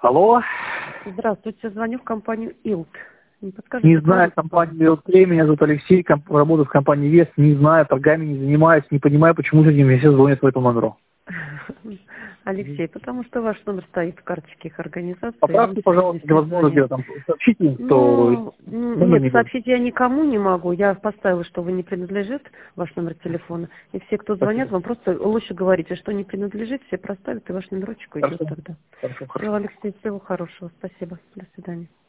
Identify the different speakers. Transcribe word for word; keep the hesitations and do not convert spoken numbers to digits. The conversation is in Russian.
Speaker 1: Алло.
Speaker 2: Здравствуйте, звоню в компанию ИЛТ. Не подскажете?
Speaker 1: Не знаю компанию ИЛТ, меня зовут Алексей, комп- работаю в компании ВЕС, не знаю, торгами не занимаюсь, не понимаю, почему же мне все звонят по этому номеру.
Speaker 2: Алексей, потому что ваш номер стоит в карточке их организации.
Speaker 1: Поправьте, пожалуйста, невозможно сделать там, сообщите им, что...
Speaker 2: Ну,
Speaker 1: номер
Speaker 2: нет,
Speaker 1: не будет.
Speaker 2: сообщить я никому не могу. Я поставила, что вы не принадлежит, ваш номер телефона. И все, кто звонят,
Speaker 1: Спасибо.
Speaker 2: вам просто лучше говорите, что не принадлежит, все проставят, и ваш номерочек уйдет
Speaker 1: Хорошо,
Speaker 2: тогда.
Speaker 1: хорошо,
Speaker 2: Все,
Speaker 1: хорошо.
Speaker 2: Алексей, всего хорошего. Спасибо. До свидания.